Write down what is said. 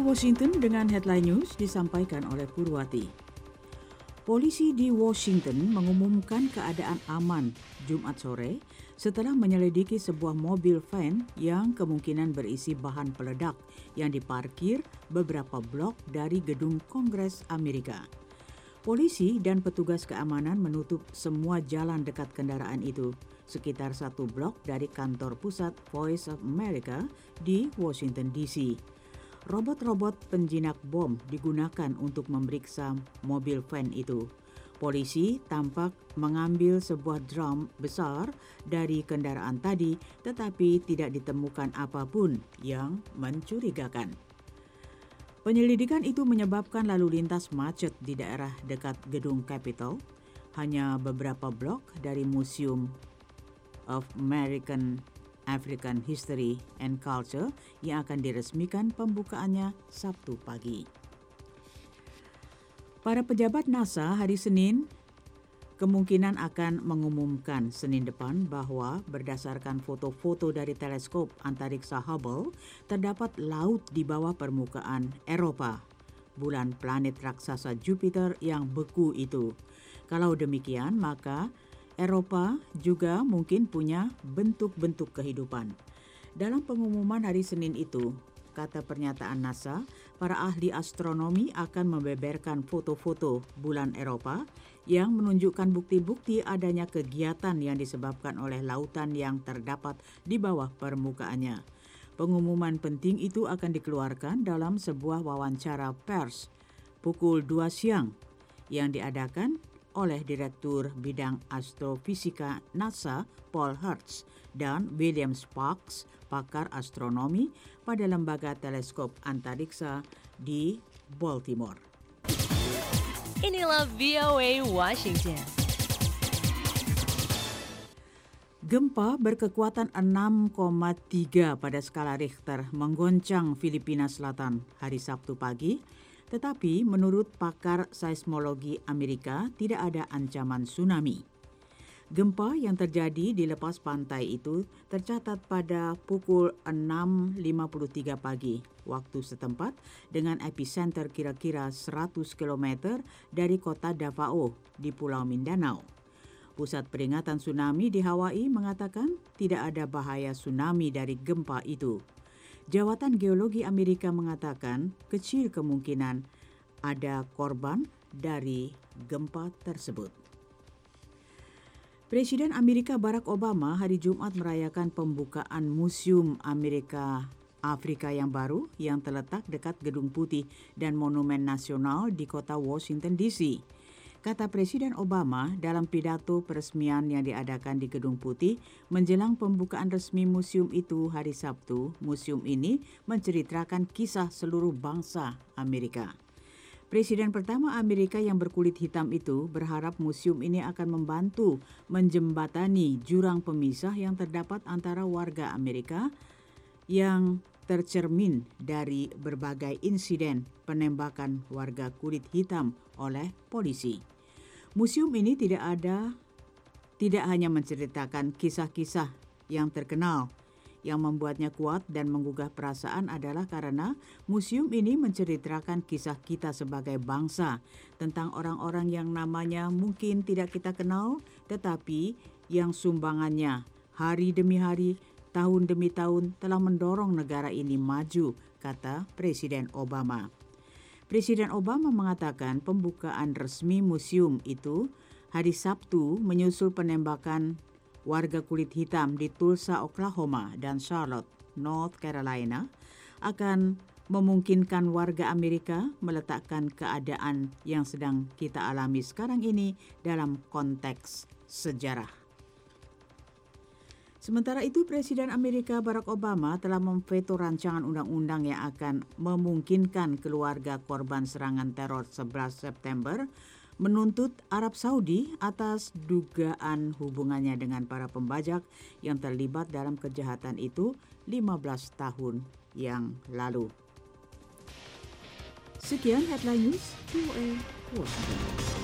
Washington dengan headline news disampaikan oleh Purwati. Polisi di Washington mengumumkan keadaan aman Jumat sore setelah menyelidiki sebuah mobil van yang kemungkinan berisi bahan peledak yang diparkir beberapa blok dari gedung Kongres Amerika. Polisi dan petugas keamanan menutup semua jalan dekat kendaraan itu, sekitar 1 blok dari kantor pusat Voice of America di Washington DC. Robot-robot penjinak bom digunakan untuk memeriksa mobil van itu. Polisi tampak mengambil sebuah drum besar dari kendaraan tadi, tetapi tidak ditemukan apapun yang mencurigakan. Penyelidikan itu menyebabkan lalu lintas macet di daerah dekat gedung Capitol, hanya beberapa blok dari Museum of African History and Culture yang akan diresmikan pembukaannya Sabtu pagi. Para pejabat NASA hari Senin kemungkinan akan mengumumkan Senin depan bahwa berdasarkan foto-foto dari teleskop antariksa Hubble, terdapat laut di bawah permukaan Eropa, bulan planet raksasa Jupiter yang beku itu. Kalau demikian, maka Eropa juga mungkin punya bentuk-bentuk kehidupan. Dalam pengumuman hari Senin itu, kata pernyataan NASA, para ahli astronomi akan membeberkan foto-foto bulan Eropa yang menunjukkan bukti-bukti adanya kegiatan yang disebabkan oleh lautan yang terdapat di bawah permukaannya. Pengumuman penting itu akan dikeluarkan dalam sebuah wawancara pers pukul 2 siang yang diadakan oleh Direktur Bidang Astrofisika NASA Paul Hertz dan William Sparks, pakar astronomi pada Lembaga Teleskop Antariksa di Baltimore. Inilah VOA Washington. Gempa berkekuatan 6,3 pada skala Richter menggoncang Filipina Selatan hari Sabtu pagi. Tetapi menurut pakar seismologi Amerika tidak ada ancaman tsunami. Gempa yang terjadi di lepas pantai itu tercatat pada pukul 6.53 pagi waktu setempat dengan epicenter kira-kira 100 km dari kota Davao di Pulau Mindanao. Pusat peringatan tsunami di Hawaii mengatakan tidak ada bahaya tsunami dari gempa itu. Jawatan Geologi Amerika mengatakan kecil kemungkinan ada korban dari gempa tersebut. Presiden Amerika Barack Obama hari Jumat merayakan pembukaan Museum Afrika yang baru yang terletak dekat Gedung Putih dan Monumen Nasional di kota Washington DC. Kata Presiden Obama dalam pidato peresmian yang diadakan di Gedung Putih menjelang pembukaan resmi museum itu hari Sabtu. Museum ini menceritakan kisah seluruh bangsa Amerika. Presiden pertama Amerika yang berkulit hitam itu berharap museum ini akan membantu menjembatani jurang pemisah yang terdapat antara warga Amerika yang tercermin dari berbagai insiden penembakan warga kulit hitam oleh polisi. Museum ini tidak hanya menceritakan kisah-kisah yang terkenal. Yang membuatnya kuat dan menggugah perasaan adalah karena museum ini menceritakan kisah kita sebagai bangsa tentang orang-orang yang namanya mungkin tidak kita kenal, tetapi yang sumbangannya hari demi hari, tahun demi tahun telah mendorong negara ini maju, kata Presiden Obama. Presiden Obama mengatakan pembukaan resmi museum itu hari Sabtu menyusul penembakan warga kulit hitam di Tulsa, Oklahoma dan Charlotte, North Carolina akan memungkinkan warga Amerika meletakkan keadaan yang sedang kita alami sekarang ini dalam konteks sejarah. Sementara itu, Presiden Amerika Barack Obama telah memveto rancangan undang-undang yang akan memungkinkan keluarga korban serangan teror 11 September menuntut Arab Saudi atas dugaan hubungannya dengan para pembajak yang terlibat dalam kejahatan itu 15 tahun yang lalu. Sekian headline news VOA Washington.